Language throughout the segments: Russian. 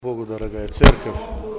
Богу, дорогая церковь.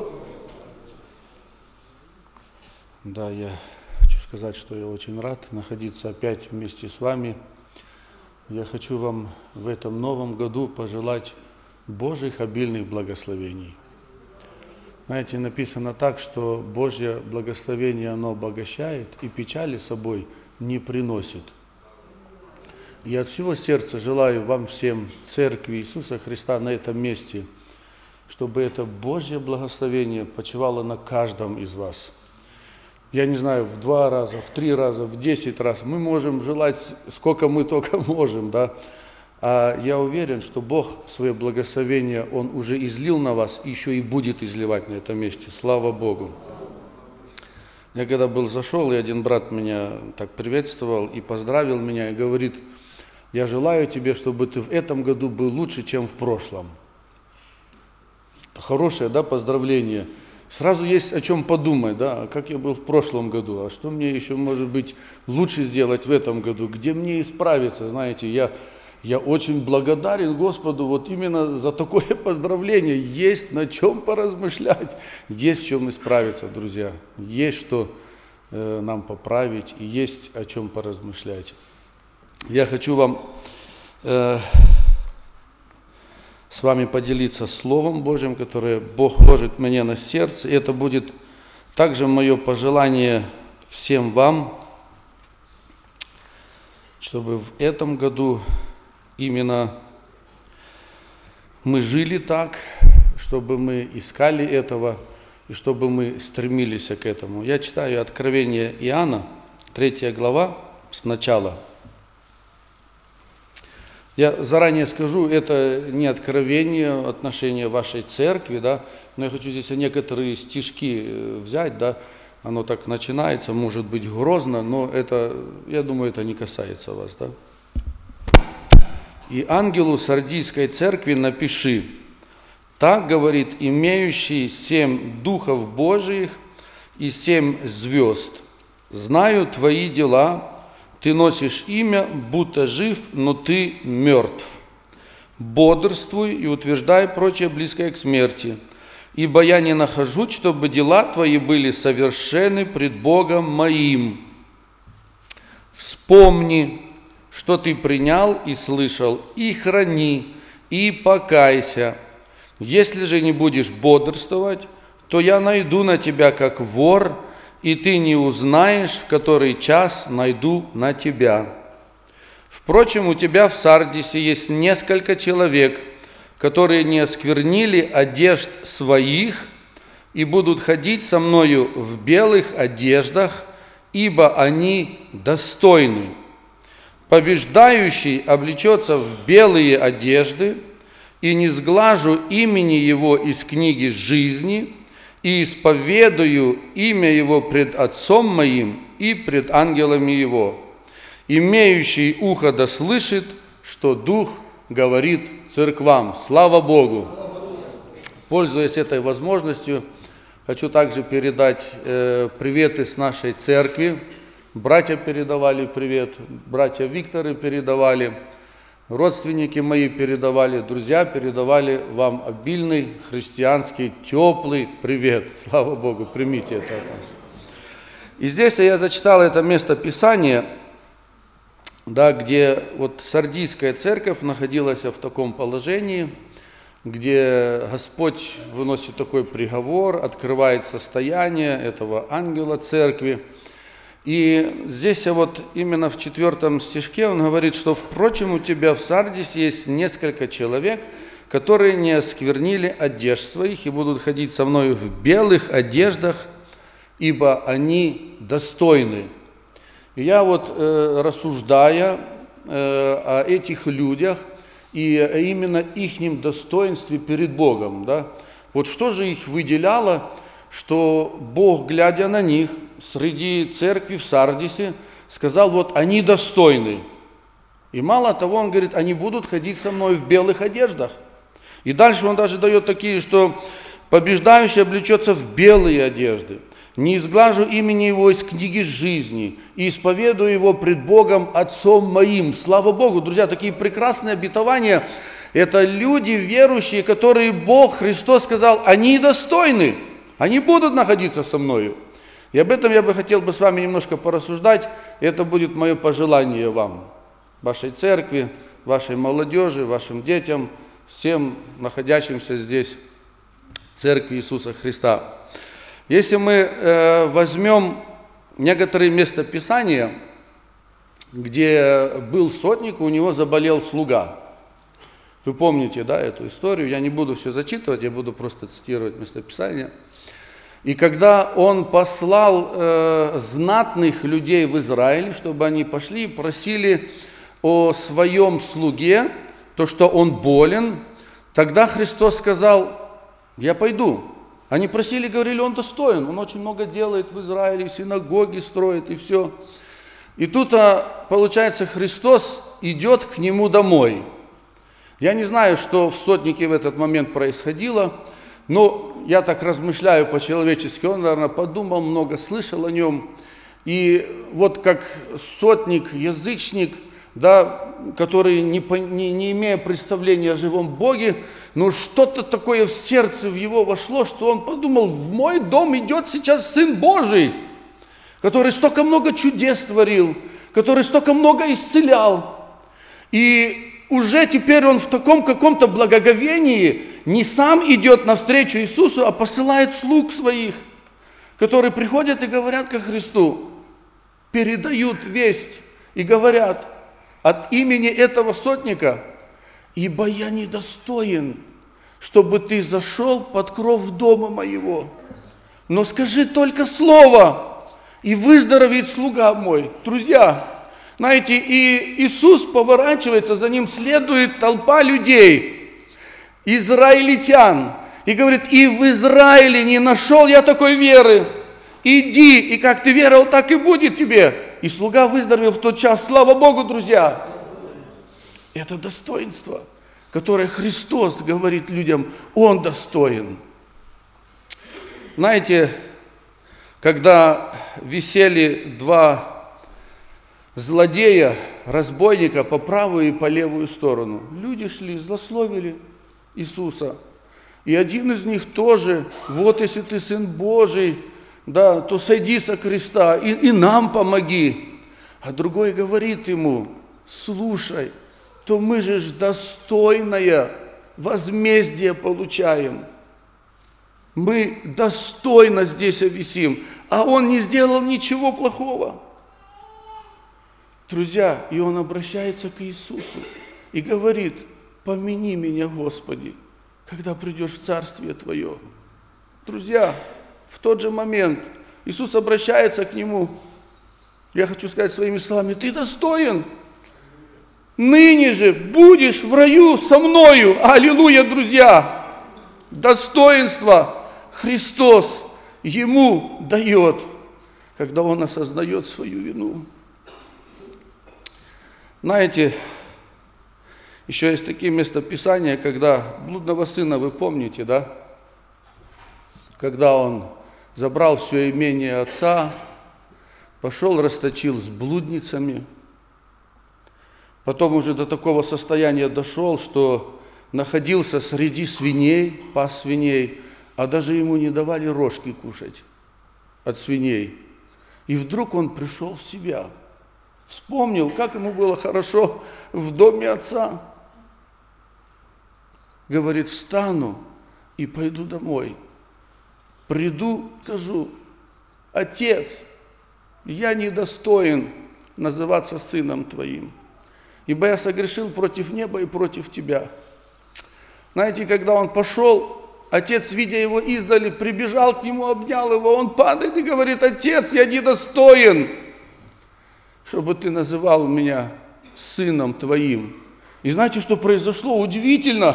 Да, я хочу сказать, что я очень рад находиться опять вместе с вами. Я хочу вам в этом новом году пожелать Божьих обильных благословений. Знаете, написано так, что Божье благословение, оно обогащает и печали собой не приносит. Я от всего сердца желаю вам всем, Церкви Иисуса Христа на этом месте, чтобы это Божье благословение почивало на каждом из вас. Я не знаю, в 2 раза, в 3 раза, в 10 раз. Мы можем желать, сколько мы только можем, да. А я уверен, что Бог свое благословение, Он уже излил на вас, и еще и будет изливать на этом месте. Слава Богу. Я когда зашел, и один брат меня так приветствовал и поздравил меня, и говорит: я желаю тебе, чтобы ты в этом году был лучше, чем в прошлом. Хорошее, да, поздравление. Сразу есть о чем подумать, да, как я был в прошлом году, а что мне еще, может быть, лучше сделать в этом году, где мне исправиться, знаете, я очень благодарен Господу вот именно за такое поздравление. Есть над чем поразмышлять, есть в чем исправиться, друзья, есть что нам поправить и есть о чем поразмышлять. Я хочу вам с вами поделиться Словом Божьим, которое Бог ложит мне на сердце. И это будет также мое пожелание всем вам, чтобы в этом году именно мы жили так, чтобы мы искали этого и чтобы мы стремились к этому. Я читаю Откровение Иоанна, 3 глава, с начала. Я заранее скажу, это не откровение отношения вашей церкви, да, но я хочу здесь некоторые стишки взять, да, оно так начинается, может быть грозно, но это, я думаю, это не касается вас, да. «И ангелу Сардийской церкви напиши: так говорит имеющий 7 духов Божиих и 7 звезд. Знаю твои дела. Ты носишь имя, будто жив, но ты мертв. Бодрствуй и утверждай прочее близкое к смерти. Ибо я не нахожу, чтобы дела твои были совершенны пред Богом моим. Вспомни, что ты принял и слышал, и храни, и покайся. Если же не будешь бодрствовать, то я найду на тебя как вор, и ты не узнаешь, в который час найду на тебя. Впрочем, у тебя в Сардисе есть несколько человек, которые не осквернили одежд своих и будут ходить со мною в белых одеждах, ибо они достойны. Побеждающий облечется в белые одежды, и не сглажу имени его из книги жизни, и исповедую имя его пред Отцом моим и пред ангелами его. Имеющий ухо да слышит, что Дух говорит церквам». Слава Богу! Пользуясь этой возможностью, хочу также передать приветы с нашей церкви. Братья передавали привет, братья Викторы передавали, родственники мои передавали, друзья передавали вам обильный христианский теплый привет. Слава Богу, примите это от нас. И здесь я зачитал это место Писания, да, где вот Сардийская церковь находилась в таком положении, где Господь выносит такой приговор, открывает состояние этого ангела церкви. И здесь вот именно в 4 стишке он говорит, что «впрочем, у тебя в Сардисе есть несколько человек, которые не осквернили одежд своих и будут ходить со мною в белых одеждах, ибо они достойны». И я вот, рассуждая о этих людях и именно ихнем достоинстве перед Богом, да, вот что же их выделяло, что Бог, глядя на них, среди церкви в Сардисе, сказал, вот они достойны. И мало того, он говорит, они будут ходить со мной в белых одеждах. И дальше он даже дает такие, что побеждающий облечется в белые одежды. Не изглажу имени его из книги жизни и исповедую его пред Богом Отцом моим. Слава Богу, друзья, такие прекрасные обетования. Это люди верующие, которые Бог, Христос сказал, они достойны, они будут находиться со мною. И об этом я бы хотел с вами немножко порассуждать. Это будет мое пожелание вам, вашей церкви, вашей молодежи, вашим детям, всем находящимся здесь в церкви Иисуса Христа. Если мы возьмем некоторые местописания, где был сотник, у него заболел слуга. Вы помните, да, эту историю? Я не буду все зачитывать, я буду просто цитировать местописание. И когда он послал знатных людей в Израиль, чтобы они пошли и просили о своем слуге, то, что он болен, тогда Христос сказал, я пойду. Они просили, говорили, он достоин, он очень много делает в Израиле, синагоги строит и все. И тут, получается, Христос идет к нему домой. Я не знаю, что в сотнике в этот момент происходило, но я так размышляю по-человечески, он, наверное, подумал много, слышал о нем. И вот как сотник, язычник, да, который не имея представления о живом Боге, но что-то такое в сердце в его вошло, что он подумал, в мой дом идет сейчас Сын Божий, который столько много чудес творил, который столько много исцелял. И уже теперь он в таком каком-то благоговении не сам идет навстречу Иисусу, а посылает слуг своих, которые приходят и говорят ко Христу, передают весть и говорят от имени этого сотника, ибо я недостоин, чтобы ты зашел под кров дома моего. Но скажи только слово, и выздоровеет слуга мой. Друзья, знаете, и Иисус поворачивается, за ним следует толпа людей, израильтян, и говорит, и в Израиле не нашел я такой веры. Иди, и как ты веровал, так и будет тебе. И слуга выздоровел в тот час. Слава Богу, друзья! Это достоинство, которое Христос говорит людям, Он достоин. Знаете, когда висели два злодея, разбойника по правую и по левую сторону, люди шли, злословили Иисуса. И один из них тоже, вот если ты Сын Божий, да, то сойди со креста и нам помоги. А другой говорит ему, слушай, то мы же достойное возмездие получаем. Мы достойно здесь висим, а он не сделал ничего плохого. Друзья, и он обращается к Иисусу и говорит, помяни меня, Господи, когда придешь в Царствие Твое. Друзья, в тот же момент Иисус обращается к нему. Я хочу сказать своими словами, ты достоин. Ныне же будешь в раю со мною. Аллилуйя, друзья. Достоинство Христос ему дает, когда он осознает свою вину. Знаете, еще есть такие местописания, когда блудного сына, вы помните, да? Когда он забрал все имение отца, пошел, расточил с блудницами, потом уже до такого состояния дошел, что находился среди свиней, пас свиней, а даже ему не давали рожки кушать от свиней. И вдруг он пришел в себя, вспомнил, как ему было хорошо в доме отца. Говорит, встану и пойду домой. Приду, скажу, Отец, я недостоин называться сыном Твоим, ибо я согрешил против неба и против Тебя. Знаете, когда он пошел, отец, видя его издали, прибежал к нему, обнял его, он падает и говорит, Отец, я недостоин, чтобы Ты называл меня сыном Твоим. И знаете, что произошло? Удивительно.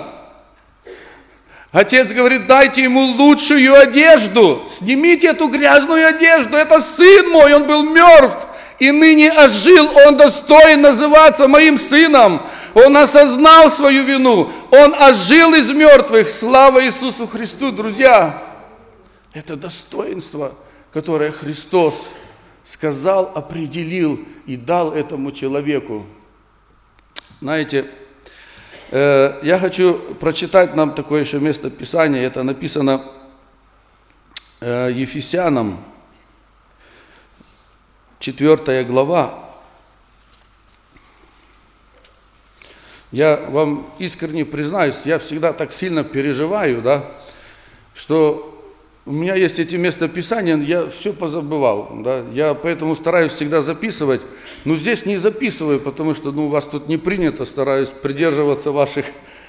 Отец говорит, дайте ему лучшую одежду, снимите эту грязную одежду, это сын мой, он был мертв, и ныне ожил, он достоин называться моим сыном. Он осознал свою вину, он ожил из мертвых. Слава Иисусу Христу, друзья! Это достоинство, которое Христос сказал, определил и дал этому человеку. Знаете, Я хочу прочитать нам такое еще место Писания. Это написано Ефесянам, 4 глава. Я вам искренне признаюсь, я всегда так сильно переживаю, да, что у меня есть эти места Писания, я все позабывал, да, я поэтому стараюсь всегда записывать, но здесь не записываю, потому что, у вас тут не принято, стараюсь придерживаться ваших,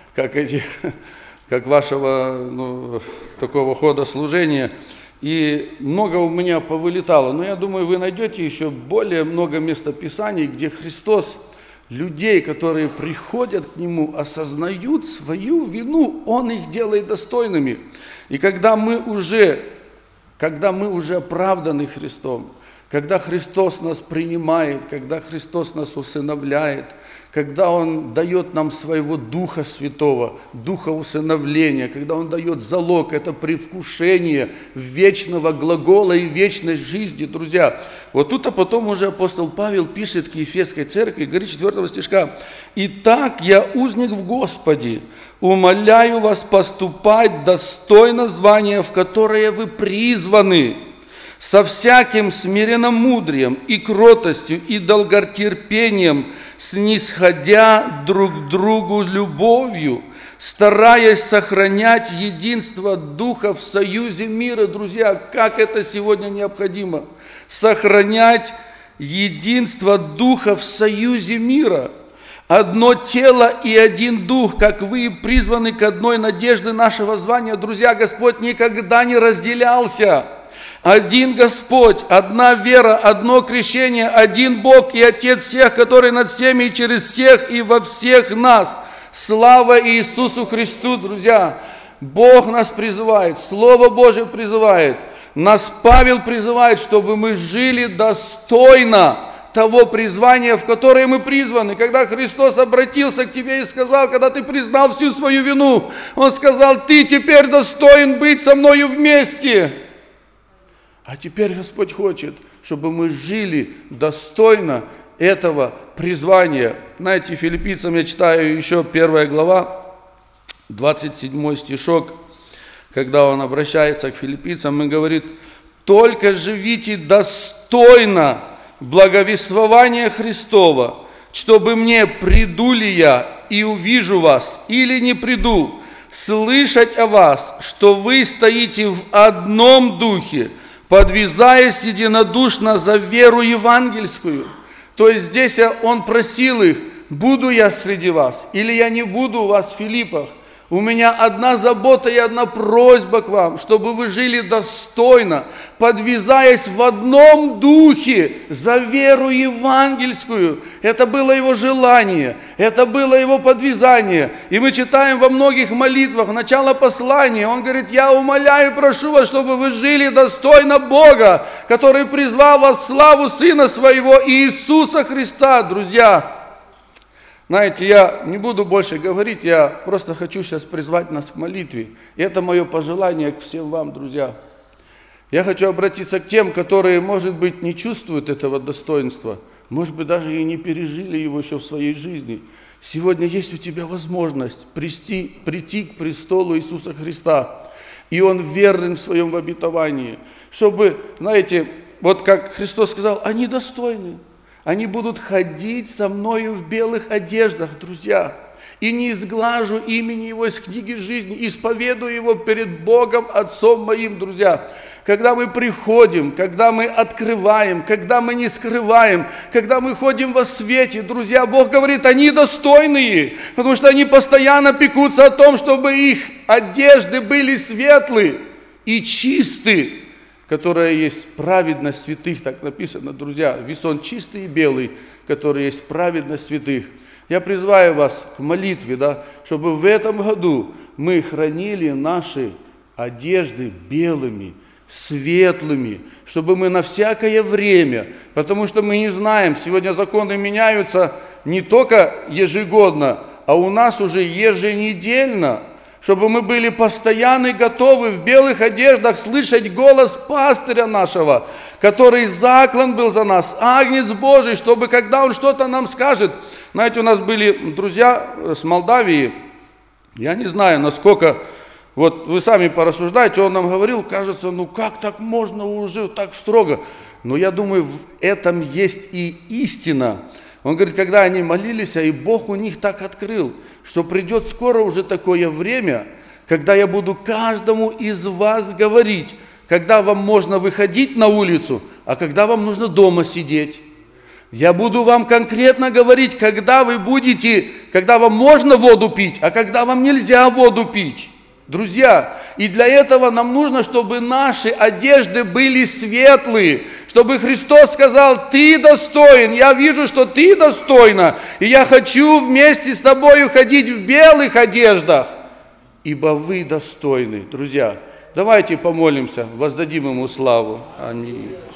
как вашего, такого хода служения, и много у меня повылетало, но я думаю, вы найдете еще более много местописаний, где Христос людей, которые приходят к Нему, осознают свою вину, Он их делает достойными. И когда мы уже оправданы Христом, когда Христос нас принимает, когда Христос нас усыновляет, когда Он дает нам своего Духа Святого, Духа усыновления, когда Он дает залог, это предвкушение вечного глагола и вечной жизни, друзья. Вот тут, а потом уже апостол Павел пишет к Ефесской церкви, говорит 4 стишка: «Итак, я узник в Господе, умоляю вас поступать достойно звания, в которое вы призваны, со всяким смиренным мудрием и кротостью и долготерпением, снисходя друг к другу любовью, стараясь сохранять единство Духа в союзе мира». Друзья, как это сегодня необходимо? Сохранять единство Духа в союзе мира. Одно тело и один Дух, как вы призваны к одной надежде нашего звания. Друзья, Господь никогда не разделялся. Один Господь, одна вера, одно крещение, один Бог и Отец всех, который над всеми и через всех и во всех нас. Слава Иисусу Христу, друзья! Бог нас призывает, Слово Божие призывает, нас Павел призывает, чтобы мы жили достойно того призвания, в которое мы призваны. Когда Христос обратился к тебе и сказал, когда ты признал всю свою вину, Он сказал: ты теперь достоин быть со мною вместе. А теперь Господь хочет, чтобы мы жили достойно этого призвания. Знаете, Филиппийцам я читаю еще 1 глава, 27 стишок, когда он обращается к филиппийцам и говорит: «Только живите достойно благовествования Христова, чтобы мне, приду ли я и увижу вас, или не приду, слышать о вас, что вы стоите в одном духе, подвязаясь единодушно за веру евангельскую». То есть здесь он просил их: буду я среди вас или я не буду у вас в Филиппах. У меня одна забота и одна просьба к вам, чтобы вы жили достойно, подвязаясь в одном духе за веру евангельскую. Это было его желание, это было его подвязание. И мы читаем во многих молитвах, начало послания, он говорит: я умоляю, прошу вас, чтобы вы жили достойно Бога, который призвал вас в славу Сына Своего Иисуса Христа, друзья. Знаете, я не буду больше говорить, я просто хочу сейчас призвать нас к молитве. И это мое пожелание к всем вам, друзья. Я хочу обратиться к тем, которые, может быть, не чувствуют этого достоинства, может быть, даже и не пережили его еще в своей жизни. Сегодня есть у тебя возможность прийти к престолу Иисуса Христа, и Он верен в своем обетовании, чтобы, знаете, вот как Христос сказал, они достойны. Они будут ходить со мною в белых одеждах, друзья. И не изглажу имени Его из книги жизни, исповедую Его перед Богом, Отцом моим, друзья. Когда мы приходим, когда мы открываем, когда мы не скрываем, когда мы ходим во свете, друзья, Бог говорит, они достойные, потому что они постоянно пекутся о том, чтобы их одежды были светлые и чистые, которая есть праведность святых, так написано, друзья, весон чистый и белый, который есть праведность святых. Я призываю вас к молитве, да, чтобы в этом году мы хранили наши одежды белыми, светлыми, чтобы мы на всякое время, потому что мы не знаем, сегодня законы меняются не только ежегодно, а у нас уже еженедельно, чтобы мы были постоянно готовы в белых одеждах слышать голос пастыря нашего, который заклан был за нас, Агнец Божий, чтобы когда Он что-то нам скажет, Знаете, у нас были друзья с Молдавии, я не знаю, насколько, вот вы сами порассуждаете, он нам говорил, кажется, ну как так можно уже так строго? Но я думаю, в этом есть и истина. Он говорит, когда они молились, и Бог у них так открыл, что придет скоро уже такое время, когда я буду каждому из вас говорить, когда вам можно выходить на улицу, а когда вам нужно дома сидеть. Я буду вам конкретно говорить, когда вы будете, когда вам можно воду пить, а когда вам нельзя воду пить. Друзья, и для этого нам нужно, чтобы наши одежды были светлые, чтобы Христос сказал, ты достоин, я вижу, что ты достойна, и я хочу вместе с тобой ходить в белых одеждах, ибо вы достойны. Друзья, давайте помолимся, воздадим Ему славу. Аминь.